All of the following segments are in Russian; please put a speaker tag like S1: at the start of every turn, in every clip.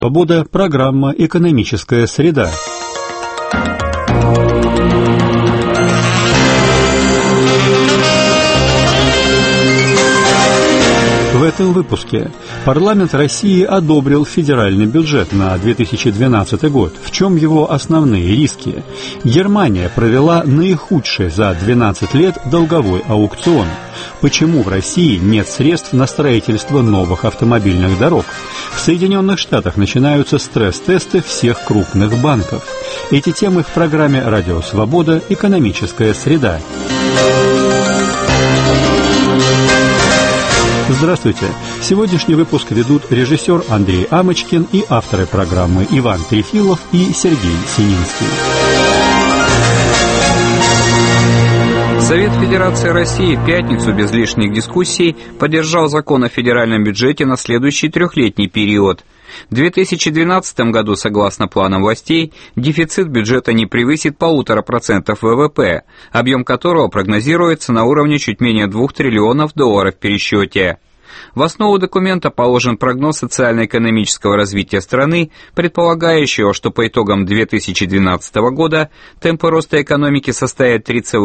S1: Свобода. Программа «Экономическая среда». В этом выпуске парламент России одобрил федеральный бюджет на 2012 год. В чем его основные риски? Германия провела наихудший за 12 лет долговой аукцион. Почему в России нет средств на строительство новых автомобильных дорог? В Соединенных Штатах начинаются стресс-тесты всех крупных банков. Эти темы в программе «Радио Свобода. Экономическая среда». Здравствуйте! Сегодняшний выпуск ведут режиссер Андрей Амочкин и авторы программы Иван Трефилов и Сергей Сининский.
S2: Совет Федерации России в пятницу без лишних дискуссий поддержал закон о федеральном бюджете на следующий трехлетний период. В 2012 году, согласно планам властей, дефицит бюджета не превысит 1,5% ВВП, объем которого прогнозируется на уровне чуть менее $2 триллионов в пересчете. В основу документа положен прогноз социально-экономического развития страны, предполагающего, что по итогам 2012 года темпы роста экономики составят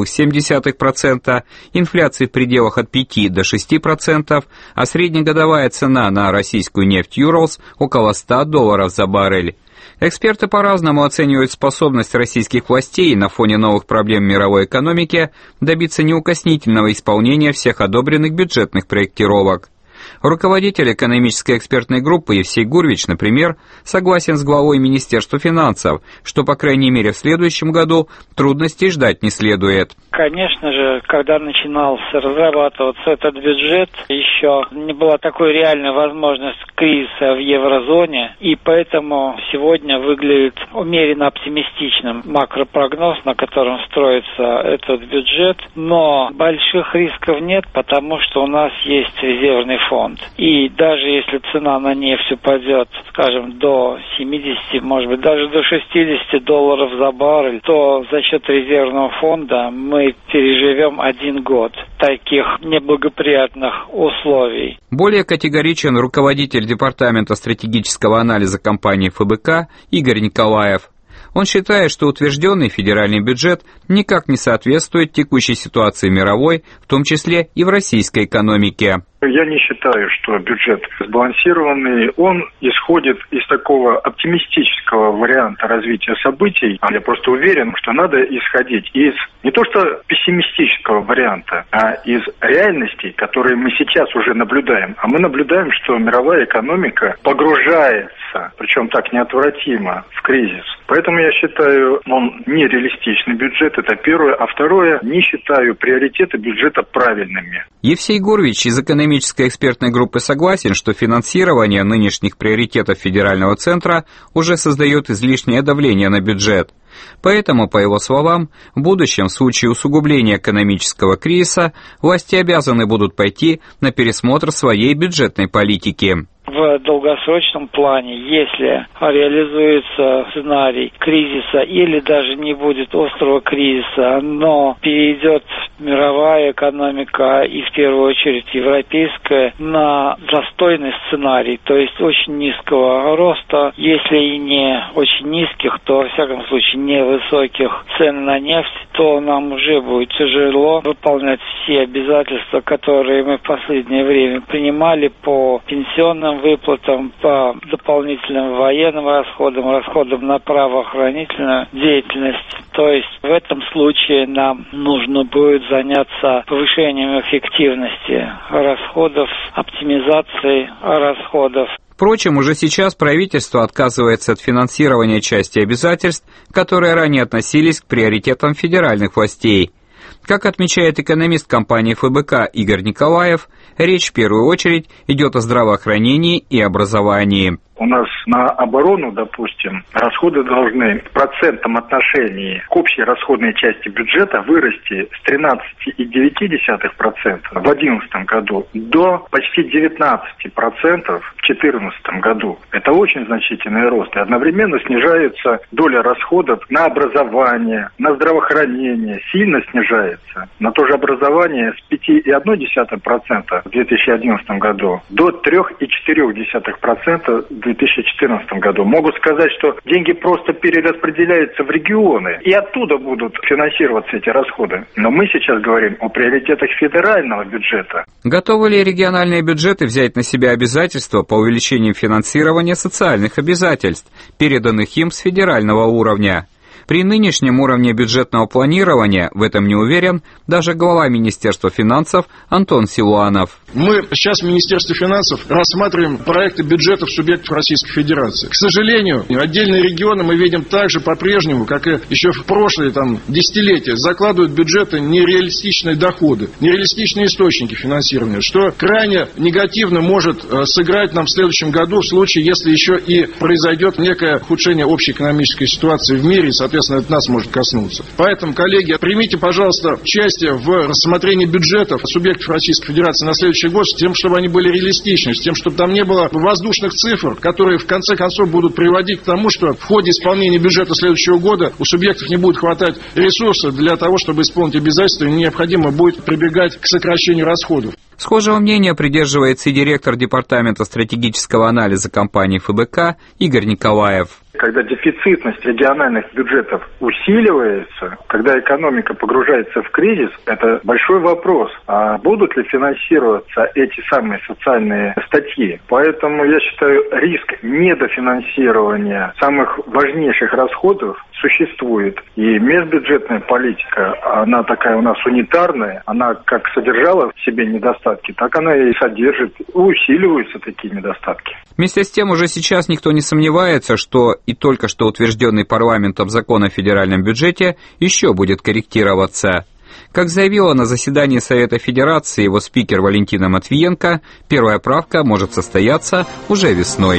S2: 3,7%, инфляция в пределах от 5 до 6%, а среднегодовая цена на российскую нефть Urals около $100 за баррель. Эксперты по-разному оценивают способность российских властей на фоне новых проблем мировой экономики добиться неукоснительного исполнения всех одобренных бюджетных проектировок. Руководитель экономической экспертной группы Евсей Гурвич, например, согласен с главой Министерства финансов, что, по крайней мере, в следующем году трудностей ждать не следует.
S3: Конечно же, когда начинался разрабатываться этот бюджет, еще не была такой реальной возможности кризиса в еврозоне, и поэтому сегодня выглядит умеренно оптимистичным макропрогноз, на котором строится этот бюджет, но больших рисков нет, потому что у нас есть резервный фонд. И даже если цена на нефть упадет, скажем, до 70, может быть, даже до $60 за баррель, то за счет резервного фонда мы переживем 1 год таких неблагоприятных условий.
S2: Более категоричен руководитель Департамента стратегического анализа компании ФБК Игорь Николаев. Он считает, что утвержденный федеральный бюджет никак не соответствует текущей ситуации мировой, в том числе и в российской экономике.
S4: Я не считаю, что бюджет сбалансированный. Он исходит из такого оптимистического варианта развития событий. Я просто уверен, что надо исходить из не то что пессимистического варианта, а из реальностей, которые мы сейчас уже наблюдаем. А мы наблюдаем, что мировая экономика погружается, причем так неотвратимо, в кризис. Поэтому я считаю, он нереалистичный бюджет, это первое. А второе, не считаю приоритеты бюджета правильными.
S2: Евсей Гурвич из экономической экспертной группы согласен, что финансирование нынешних приоритетов федерального центра уже создает излишнее давление на бюджет. Поэтому, по его словам, в будущем в случае усугубления экономического кризиса власти обязаны будут пойти на пересмотр своей бюджетной политики.
S3: В долгосрочном плане, если реализуется сценарий кризиса или даже не будет острого кризиса, но перейдет мировая экономика и в первую очередь европейская на застойный сценарий, то есть очень низкого роста, если и не очень низких, то во всяком случае невысоких цен на нефть, то нам уже будет тяжело выполнять все обязательства, которые мы в последнее время принимали по пенсионным выплатам, по дополнительным военным расходам, расходам на правоохранительную деятельность. То есть в этом случае нам нужно будет заняться повышением эффективности расходов, оптимизацией расходов.
S2: Впрочем, уже сейчас правительство отказывается от финансирования части обязательств, которые ранее относились к приоритетам федеральных властей. Как отмечает экономист компании ФБК Игорь Николаев, речь в первую очередь идет о здравоохранении и образовании.
S4: У нас на оборону, допустим, расходы должны в процентном отношении к общей расходной части бюджета вырасти с 13,9% в 2011 году до почти 19% в 2014 году. Это очень значительный рост. И одновременно снижается доля расходов на образование, на здравоохранение. Сильно снижается. На то же образование с 5,1% в 2011 году до 3,4% в 2014 году. Могут сказать, что деньги просто перераспределяются в регионы, и оттуда будут финансироваться эти расходы. Но мы сейчас говорим о приоритетах федерального бюджета.
S2: Готовы ли региональные бюджеты взять на себя обязательства по увеличению финансирования социальных обязательств, переданных им с федерального уровня? При нынешнем уровне бюджетного планирования в этом не уверен даже глава Министерства финансов Антон Силуанов.
S5: Мы сейчас в Министерстве финансов рассматриваем проекты бюджетов субъектов Российской Федерации. К сожалению, отдельные регионы мы видим также по-прежнему, как и еще в прошлые десятилетия, закладывают в бюджеты нереалистичные доходы, нереалистичные источники финансирования, что крайне негативно может сыграть нам в следующем году в случае, если еще и произойдет некое ухудшение общей экономической ситуации в мире, и, соответственно, это нас может коснуться. Поэтому, коллеги, примите, пожалуйста, участие в рассмотрении бюджетов субъектов Российской Федерации на следующий год, с тем, чтобы они были реалистичны, с тем, чтобы там не было воздушных цифр, которые в конце концов будут приводить к тому, что в ходе исполнения бюджета следующего года у субъектов не будет хватать ресурсов для того, чтобы исполнить обязательства, и необходимо будет прибегать к сокращению расходов.
S2: Схожего мнения придерживается и директор Департамента стратегического анализа компании ФБК Игорь Николаев.
S4: Когда дефицитность региональных бюджетов усиливается, когда экономика погружается в кризис, это большой вопрос. А будут ли финансироваться эти самые социальные статьи? Поэтому я считаю, риск недофинансирования самых важнейших расходов существует. И межбюджетная политика, она такая у нас унитарная, она как содержала в себе недостатки, так она и содержит, усиливаются такие недостатки.
S2: Вместе с тем уже сейчас никто не сомневается, что и только что утвержденный парламентом закон о федеральном бюджете еще будет корректироваться. Как заявила на заседании Совета Федерации его спикер Валентина Матвиенко, первая правка может состояться уже весной.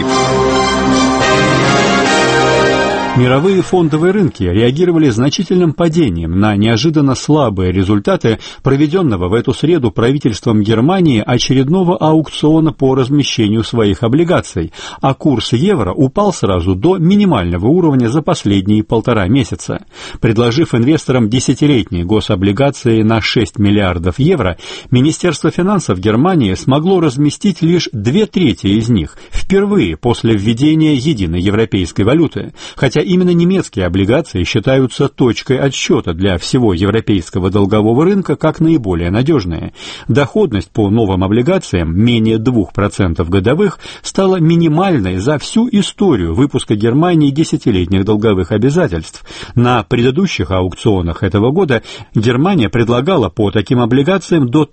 S1: Мировые фондовые рынки реагировали значительным падением на неожиданно слабые результаты проведенного в эту среду правительством Германии очередного аукциона по размещению своих облигаций, а курс евро упал сразу до минимального уровня за последние 1,5 месяца. Предложив инвесторам десятилетние гособлигации на 6 миллиардов евро, Министерство финансов Германии смогло разместить лишь 2/3 из них, впервые после введения единой европейской валюты, хотя именно немецкие облигации считаются точкой отсчета для всего европейского долгового рынка как наиболее надежные. Доходность по новым облигациям, менее 2% годовых, стала минимальной за всю историю выпуска Германии десятилетних долговых обязательств. На предыдущих аукционах этого года Германия предлагала по таким облигациям до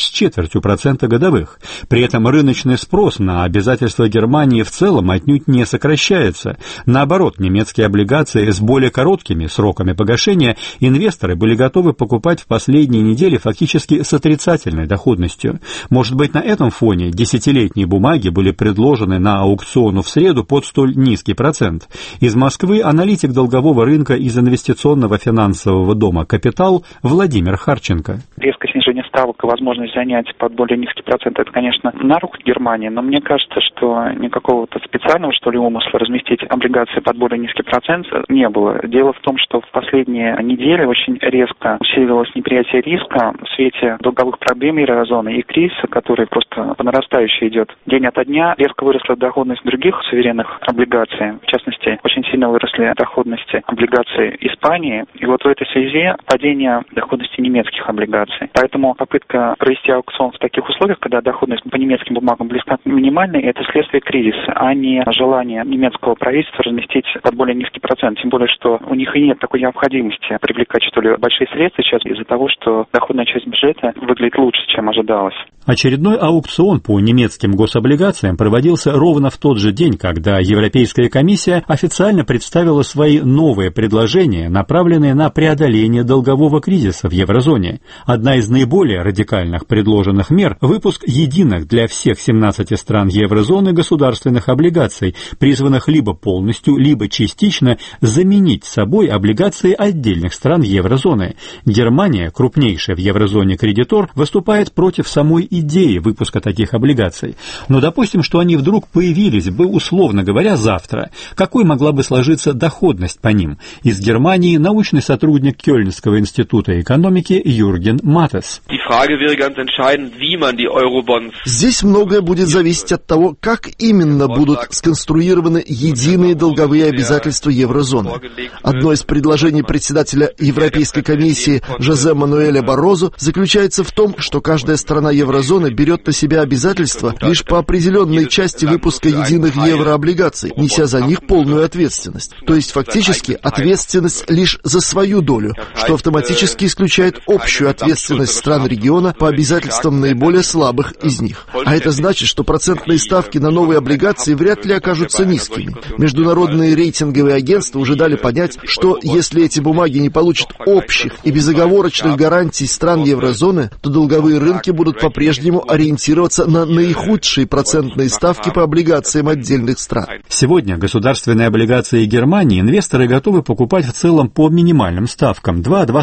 S1: 3,25% годовых. При этом рыночный спрос на обязательства Германии в целом отнюдь не сокращается. Наоборот, немецкие облигации с более короткими сроками погашения инвесторы были готовы покупать в последние недели фактически с отрицательной доходностью. Может быть, на этом фоне десятилетние бумаги были предложены на аукциону в среду под столь низкий процент. Из Москвы аналитик долгового рынка из инвестиционного финансового дома «Капитал» Владимир Харченко.
S6: Резкое снижение ставок и возможность занять под более низкий процент, это, конечно, на руку Германии, но мне кажется, что никакого-то специального, умысла разместить облигации под более низкий процент не было. Дело в том, что в последние недели очень резко усилилось неприятие риска в свете долговых проблем еврозоны и кризиса, который просто по нарастающей идет. День ото дня резко выросла доходность других суверенных облигаций. В частности, очень сильно выросли доходности облигаций Испании. И вот в этой связи падение доходности немецких облигаций. Поэтому попытка провести аукцион в таких условиях, когда доходность по немецким бумагам близка к минимальной, это следствие кризиса, а не желание немецкого правительства разместить под более низкий процент. Тем более, что у них и нет такой необходимости привлекать, большие средства сейчас из-за того, что доходная часть бюджета выглядит лучше, чем ожидалось.
S1: Очередной аукцион по немецким гособлигациям проводился ровно в тот же день, когда Европейская комиссия официально представила свои новые предложения, направленные на преодоление долгового кризиса в еврозоне. Одна из наиболее радикальных предложенных мер – выпуск единых для всех 17 стран еврозоны государственных облигаций, призванных либо полностью, либо частично частично заменить собой облигации отдельных стран еврозоны. Германия, крупнейшая в еврозоне кредитор, выступает против самой идеи выпуска таких облигаций. Но допустим, что они вдруг появились бы, условно говоря, завтра. Какой могла бы сложиться доходность по ним? Из Германии научный сотрудник Кёльнского института экономики Юрген Матес.
S7: Здесь многое будет зависеть от того, как именно будут сконструированы единые долговые обязательства еврозоны. Одно из предложений председателя Европейской комиссии Жозе Мануэля Баррозу заключается в том, что каждая страна еврозоны берет на себя обязательства лишь по определенной части выпуска единых еврооблигаций, неся за них полную ответственность. То есть фактически ответственность лишь за свою долю, что автоматически исключает общую ответственность стран региона по обязательствам наиболее слабых из них. А это значит, что процентные ставки на новые облигации вряд ли окажутся низкими. Международные рейтинговые агентства уже дали понять, что если эти бумаги не получат общих и безоговорочных гарантий стран еврозоны, то долговые рынки будут по-прежнему ориентироваться на наихудшие процентные ставки по облигациям отдельных стран.
S1: Сегодня государственные облигации Германии инвесторы готовы покупать в целом по минимальным ставкам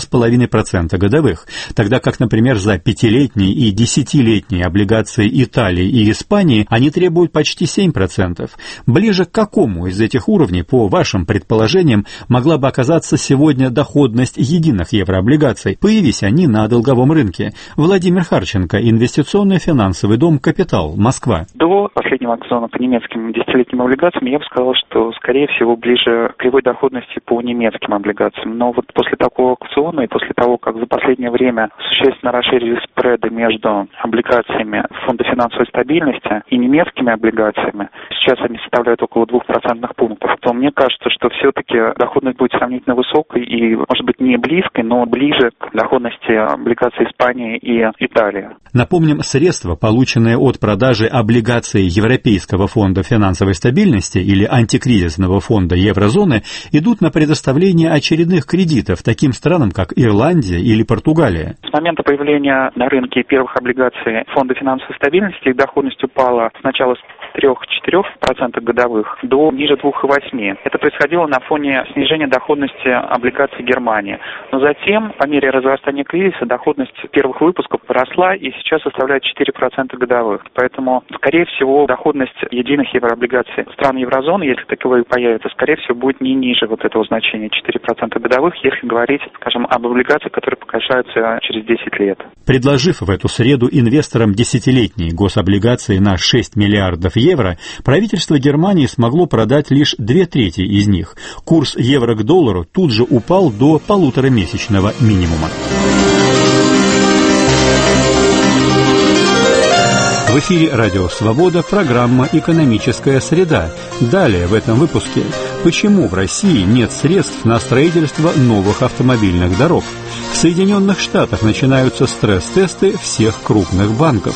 S1: 2-2,5% годовых, тогда как, например, за 5-летние и 10-летние облигации Италии и Испании они требуют почти 7%. Ближе к какому из этих уровней, по вашим предположениям, могла бы оказаться сегодня доходность единых еврооблигаций, появись они на долговом рынке? Владимир Харченко, инвестиционный финансовый дом «Капитал», Москва.
S6: До последнего аукциона по немецким 10-летним облигациям я бы сказал, что, скорее всего, ближе к кривой доходности по немецким облигациям. Но вот после такого аукциона и после того, как за последнее время существенно расширились спреды между облигациями Фонда финансовой стабильности и немецкими облигациями, сейчас они составляют около 2% пунктов, то мне кажется, что все-таки доходность будет сравнительно высокой и, может быть, не близкой, но ближе к доходности облигаций Испании и Италии.
S1: Напомним, средства, полученные от продажи облигаций Европейского фонда финансовой стабильности или антикризисного фонда еврозоны, идут на предоставление очередных кредитов таким странам, как Ирландия или Португалия.
S6: С момента появления на рынке первых облигаций Фонда финансовой стабильности их доходность упала сначала с 3-4% годовых до ниже 2,8%. Это происходило на фоне снижения доходности облигаций Германии. Но затем, по мере разрастания кризиса, доходность первых выпусков росла и сейчас составляет 4% годовых. Поэтому, скорее всего, доходность единых еврооблигаций стран еврозоны, если таковые появятся, скорее всего, будет не ниже вот этого значения 4% годовых, если говорить, скажем, об облигациях, которые погашаются через 10 лет.
S1: Предложив в эту среду инвесторам десятилетние гособлигации на 6 миллиардов евро, правительство Германии смогло продать лишь 2/3 из них. Курс евро к доллару тут же упал до полуторамесячного минимума. В эфире «Радио Свобода», программа «Экономическая среда». Далее в этом выпуске. Почему в России нет средств на строительство новых автомобильных дорог? В Соединенных Штатах начинаются стресс-тесты всех крупных банков.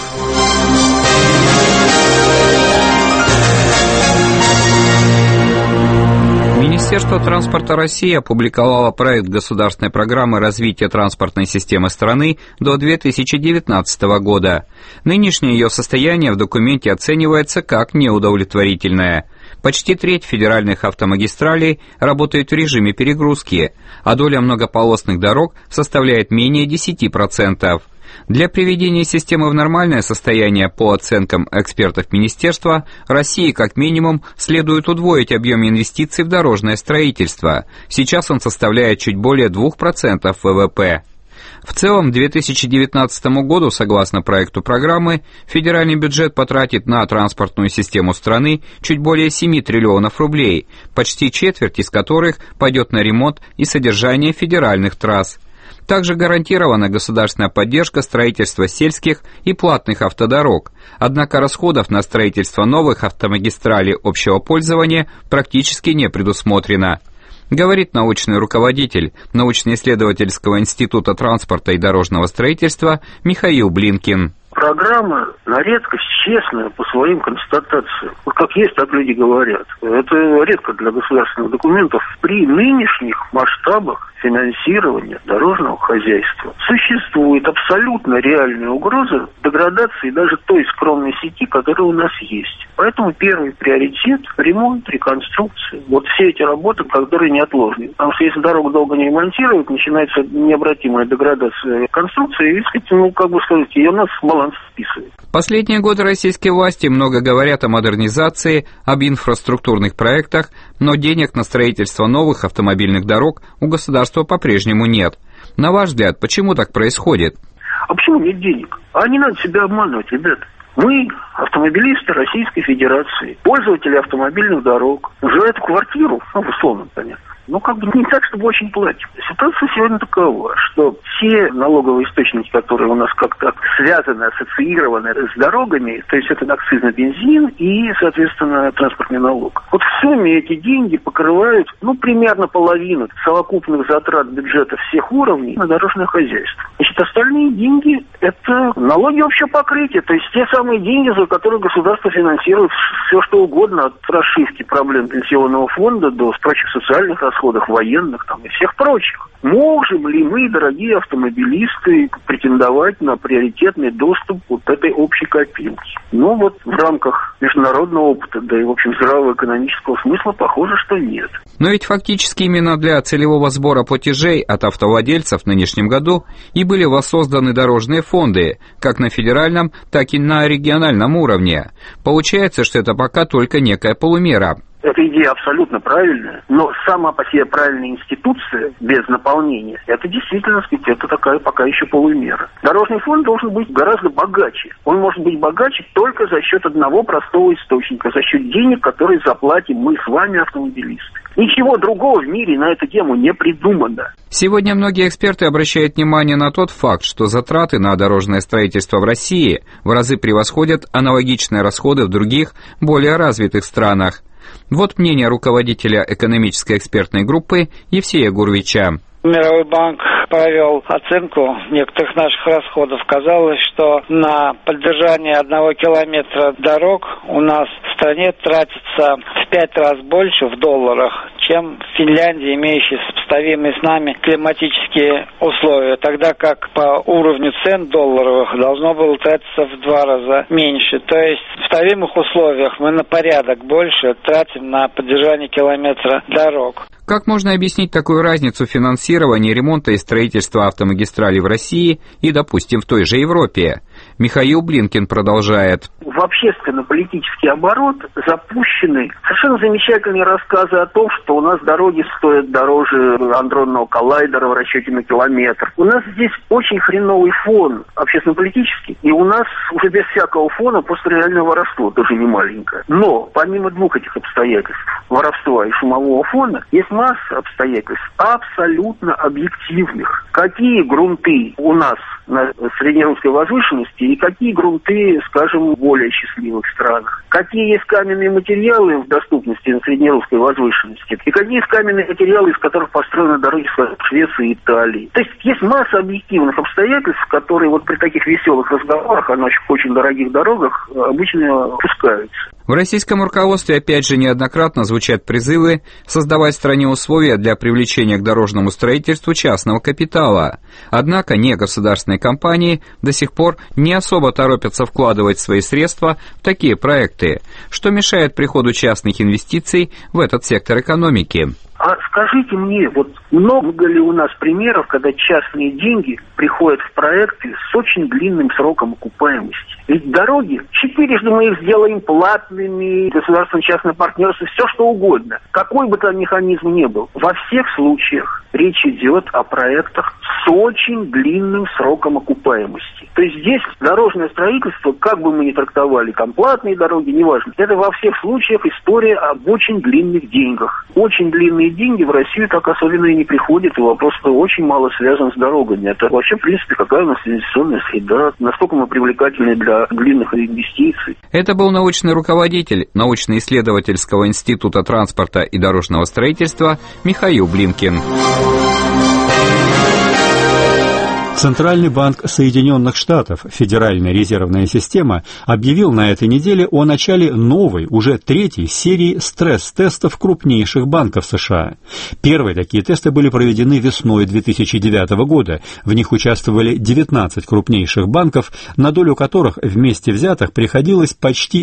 S2: Министерство транспорта России опубликовало проект государственной программы развития транспортной системы страны до 2019 года. Нынешнее ее состояние в документе оценивается как неудовлетворительное. Почти треть федеральных автомагистралей работает в режиме перегрузки, а доля многополосных дорог составляет менее 10%. Для приведения системы в нормальное состояние, по оценкам экспертов министерства, России как минимум следует удвоить объем инвестиций в дорожное строительство. Сейчас он составляет чуть более 2% ВВП. В целом, к 2019 году, согласно проекту программы, федеральный бюджет потратит на транспортную систему страны чуть более 7 триллионов рублей, почти четверть из которых пойдет на ремонт и содержание федеральных трасс. Также гарантирована государственная поддержка строительства сельских и платных автодорог, однако расходов на строительство новых автомагистралей общего пользования практически не предусмотрено. Говорит научный руководитель научно-исследовательского института транспорта и дорожного строительства Михаил Блинкин.
S8: Программа на редкость честная по своим констатациям. Вот как есть, так люди говорят. Это редко для государственных документов. При нынешних масштабах финансирования дорожного хозяйства существует абсолютно реальная угроза деградации даже той скромной сети, которая у нас есть. Поэтому первый приоритет – ремонт, реконструкция. Вот все эти работы, которые неотложны. Потому что если дорогу долго не ремонтируют, начинается необратимая деградация конструкции, и, ее нас в баланс списывает.
S2: Последние годы российские власти много говорят о модернизации, об инфраструктурных проектах, но денег на строительство новых автомобильных дорог у государства по-прежнему нет. На ваш взгляд, почему так происходит?
S8: А почему нет денег? А не надо себя обманывать, ребята. Мы, автомобилисты Российской Федерации, пользователи автомобильных дорог, за эту квартиру, в условном, понятно, не так, чтобы очень платим. Ситуация сегодня такова, что все налоговые источники, которые у нас как-то связаны, ассоциированы с дорогами, то есть это акциз на бензин и, соответственно, транспортный налог. Вот в сумме эти деньги покрывают, примерно половину совокупных затрат бюджета всех уровней на дорожное хозяйство. Значит, остальные деньги – это налоги общего покрытия, то есть те самые деньги, за которые государство финансирует все, что угодно, от расшивки проблем пенсионного фонда до прочих социальных расходов, военных и всех прочих. Можем ли мы, дорогие автомобилисты, претендовать на приоритетный доступ к этой общей копилке? В рамках международного опыта, да и, здравого экономического смысла, похоже, что нет.
S2: Но ведь фактически именно для целевого сбора платежей от автовладельцев в нынешнем году и были воссозданы дорожные фонды, как на федеральном, так и на региональном уровне. Получается, что это пока только некая полумера.
S8: Эта идея абсолютно правильная, но сама по себе правильная институция без наполнения, это действительно, это такая пока еще полумера. Дорожный фонд должен быть гораздо богаче. Он может быть богаче только за счет одного простого источника, за счет денег, которые заплатим мы с вами, автомобилисты. Ничего другого в мире на эту тему не придумано.
S2: Сегодня многие эксперты обращают внимание на тот факт, что затраты на дорожное строительство в России в разы превосходят аналогичные расходы в других, более развитых странах. Вот мнение руководителя экономической экспертной группы Евсея Гурвича.
S3: Мировой банк провел оценку некоторых наших расходов. Казалось, что на поддержание 1 километра дорог у нас в стране тратится в 5 раз больше в долларах, чем в Финляндии, имеющей сопоставимые с нами климатические условия, тогда как по уровню цен долларовых должно было тратиться в 2 раза меньше. То есть в сопоставимых условиях мы на порядок больше тратим на поддержание километра дорог.
S2: Как можно объяснить такую разницу в финансировании ремонта и строительства автомагистралей в России и, допустим, в той же Европе? Михаил Блинкин продолжает.
S8: В общественно-политический оборот запущены совершенно замечательные рассказы о том, что у нас дороги стоят дороже андронного коллайдера в расчете на километр. У нас здесь очень хреновый фон общественно-политический, и у нас уже без всякого фона просто реальное воровство, тоже не маленькое. Но помимо двух этих обстоятельств, воровства и шумового фона, есть масса обстоятельств абсолютно объективных. Какие грунты у нас на среднерусской возвышенности и какие грунты, скажем, в более счастливых странах. Какие есть каменные материалы в доступности на среднерусской возвышенности и какие есть каменные материалы, из которых построены дороги в Швеции и Италии. То есть есть масса объективных обстоятельств, которые при таких веселых разговорах о наших очень дорогих дорогах обычно опускаются.
S2: В российском руководстве опять же неоднократно звучат призывы создавать в стране условия для привлечения к дорожному строительству частного капитала. Однако негосударственные компании до сих пор не особо торопятся вкладывать свои средства в такие проекты, что мешает приходу частных инвестиций в этот сектор экономики.
S8: А скажите мне, много ли у нас примеров, когда частные деньги приходят в проекты с очень длинным сроком окупаемости? Ведь дороги, четырежды мы их сделаем платными, государственно-частное партнерство, все что угодно. Какой бы там механизм ни был, во всех случаях речь идет о проектах с очень длинным сроком окупаемости. То есть здесь дорожное строительство, как бы мы ни трактовали, там платные дороги, неважно, это во всех случаях история об очень длинных деньгах. Очень длинные деньги в Россию так особенно и не приходят, и вопрос очень мало связан с дорогами. Это вообще, в принципе, какая у нас инвестиционная среда, насколько мы привлекательны для длинных инвестиций.
S2: Это был научный руководитель научно-исследовательского института транспорта и дорожного строительства Михаил Блинкин.
S1: Центральный банк Соединенных Штатов, Федеральная резервная система, объявил на этой неделе о начале новой, уже третьей серии стресс-тестов крупнейших банков США. Первые такие тесты были проведены весной 2009 года. В них участвовали 19 крупнейших банков, на долю которых вместе взятых приходилось почти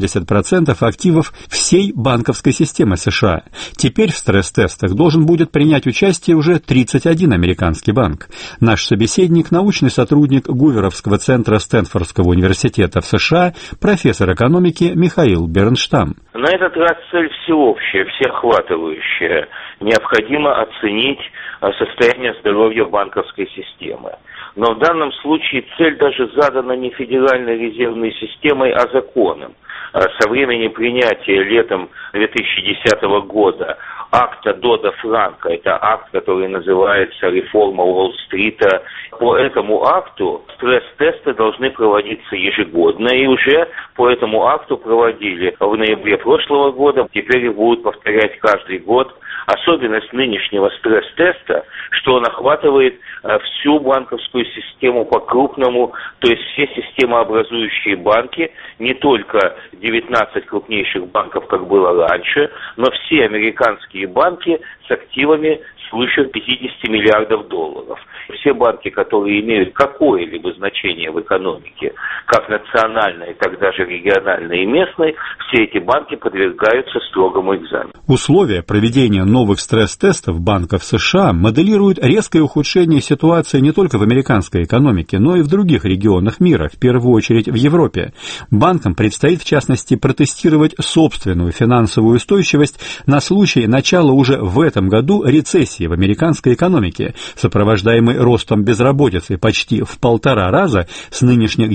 S1: 70% активов всей банковской системы США. Теперь в стресс-тестах должен будет принять участие уже 31 американский банк. Наш собеседник, научный сотрудник Гуверовского центра Стэнфордского университета в США, профессор экономики Михаил Бернштам.
S9: На этот раз цель всеобщая, всеохватывающая. Необходимо оценить состояние здоровья банковской системы. Но в данном случае цель даже задана не Федеральной резервной системой, а законом. Со времени принятия летом 2010 года акта Додда-Франка, это акт, который называется «Реформа Уолл-стрита». По этому акту стресс-тесты должны проводиться ежегодно, и уже по этому акту проводили в ноябре прошлого года, теперь их будут повторять каждый год. Особенность нынешнего стресс-теста, что он охватывает всю банковскую систему по-крупному, то есть все системообразующие банки, не только 19 крупнейших банков, как было раньше, но все американские банки с активами свыше 50 миллиардов долларов. Все банки, которые имеют какое-либо значение в экономике, как национальной, так даже региональной и местной, все эти банки подвергаются строгому экзамену.
S1: Условия проведения новых стресс-тестов банков США моделируют резкое ухудшение ситуации не только в американской экономике, но и в других регионах мира, в первую очередь в Европе. Банкам предстоит, в частности, протестировать собственную финансовую устойчивость на случай начала уже в этом году рецессии в американской экономике, сопровождаемой ростом безработицы почти в 1,5 раза с нынешних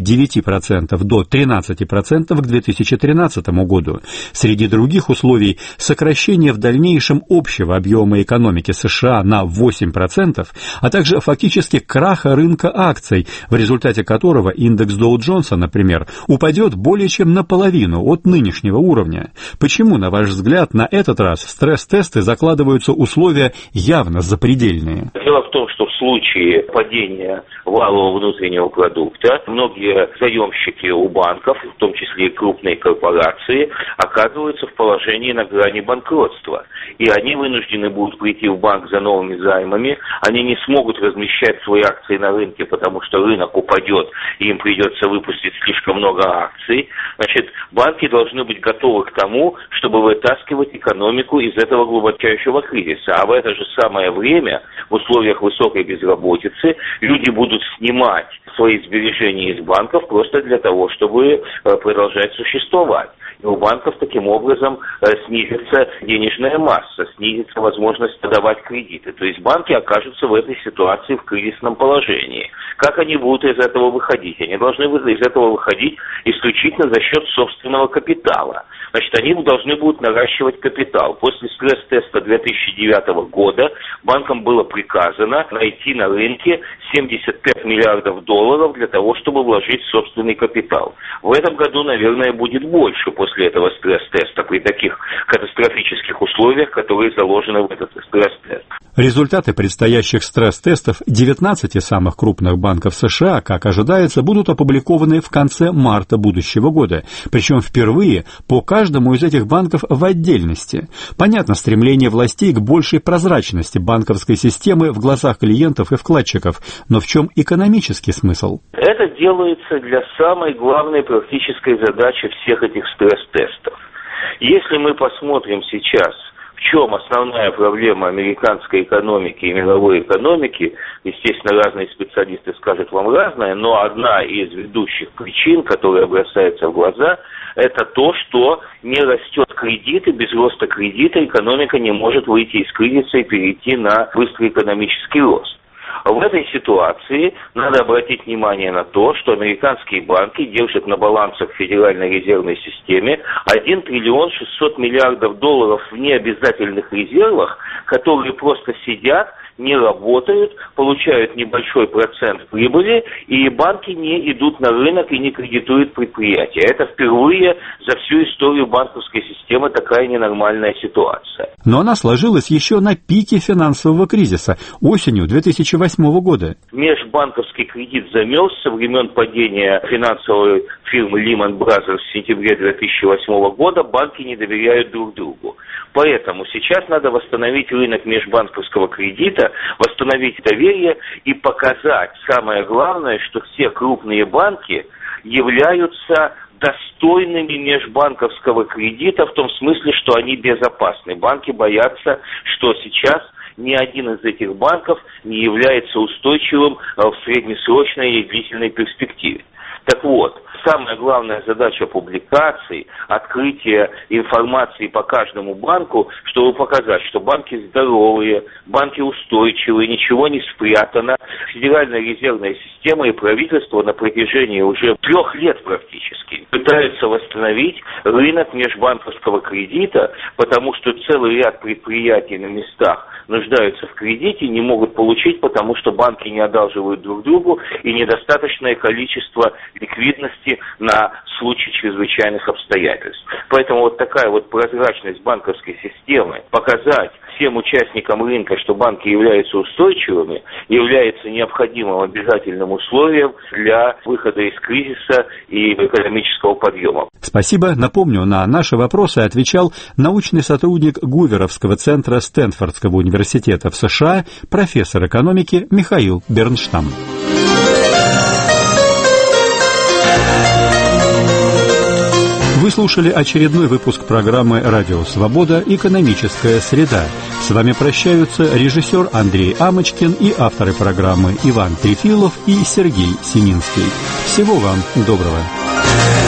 S1: 9% до 13% к 2013 году. Среди других условий сокращение в дальнейшем общего объема экономики США на 8%, а также фактически краха рынка акций, в результате которого индекс Доу-Джонса, например, упадет более чем наполовину от нынешнего уровня. Почему, на ваш взгляд, на этот раз в стресс-тесты закладываются условия явно запредельные?
S9: Дело в том, что в случае падения валового внутреннего продукта многие заемщики у банков, в том числе и крупные корпорации, оказываются в положении на грани банкротства. И они вынуждены будут прийти в банк за новыми займами, они не смогут размещать свои акции на рынке, потому что рынок упадет, и им придется выпустить слишком много акций. Значит, банки должны быть готовы к тому, чтобы вытаскивать экономику из этого глубочайшего кризиса. А в это же самое время, в условиях высокой безработицы, люди будут снимать свои сбережения из банков просто для того, чтобы продолжать существовать. И у банков таким образом снизится денежная масса, снизится возможность подавать кредиты. То есть банки окажутся в этой ситуации в кризисном положении. Как они будут из этого выходить? Они должны из этого выходить исключительно за счет собственного капитала. Значит, они должны будут наращивать капитал. После стресс-теста 2009 года банкам было приказано найти на рынке 75 миллиардов долларов для того, чтобы вложить в собственный капитал. В этом году, наверное, будет больше после этого стресс-теста при таких катастрофических условиях, которые заложены в этот стресс-тест.
S1: Результаты предстоящих стресс-тестов 19 самых крупных банков США, как ожидается, будут опубликованы в конце марта будущего года, причем впервые по каждому из этих банков в отдельности. Понятно стремление властей к большей прозрачности банковской системы в глазах клиентов и вкладчиков, но в чем экономический смысл?
S9: Это делается для самой главной практической задачи всех этих стресс-тестов. Если мы посмотрим сейчас, в чем основная проблема американской экономики и мировой экономики, естественно, разные специалисты скажут вам разное, но одна из ведущих причин, которая бросается в глаза, это то, что не растет кредит, и без роста кредита экономика не может выйти из кризиса и перейти на быстрый экономический рост. В этой ситуации надо обратить внимание на то, что американские банки держат на балансах в Федеральной резервной системе 1 триллион 600 миллиардов долларов в необязательных резервах, которые просто сидят, не работают, получают небольшой процент прибыли, и банки не идут на рынок и не кредитуют предприятия. Это впервые за всю историю банковской системы такая ненормальная ситуация.
S1: Но она сложилась еще на пике финансового кризиса осенью 2008 2008 года.
S9: Межбанковский кредит замерз со времен падения финансовой фирмы Lehman Brothers в сентябре 2008 года. Банки не доверяют друг другу. Поэтому сейчас надо восстановить рынок межбанковского кредита, восстановить доверие и показать, самое главное, что все крупные банки являются достойными межбанковского кредита в том смысле, что они безопасны. Банки боятся, что сейчас ни один из этих банков не является устойчивым в среднесрочной и длительной перспективе. Так вот, самая главная задача публикаций, открытия информации по каждому банку, чтобы показать, что банки здоровые, банки устойчивые, ничего не спрятано. Федеральная резервная система и правительство на протяжении уже 3 лет практически пытаются восстановить рынок межбанковского кредита, потому что целый ряд предприятий на местах нуждаются в кредите, не могут получить, потому что банки не одалживают друг другу и недостаточное количество ликвидности на случай чрезвычайных обстоятельств. Поэтому вот такая вот прозрачность банковской системы, показать всем участникам рынка, что банки являются устойчивыми, является необходимым обязательным условием для выхода из кризиса и экономического подъема.
S1: Спасибо. Напомню, на наши вопросы отвечал научный сотрудник Гуверовского центра Стэнфордского университета в США, профессор экономики Михаил Бернштам. Вы слушали очередной выпуск программы «Радио Свобода. Экономическая среда». С вами прощаются режиссер Андрей Амочкин и авторы программы Иван Трефилов и Сергей Сининский. Всего вам доброго.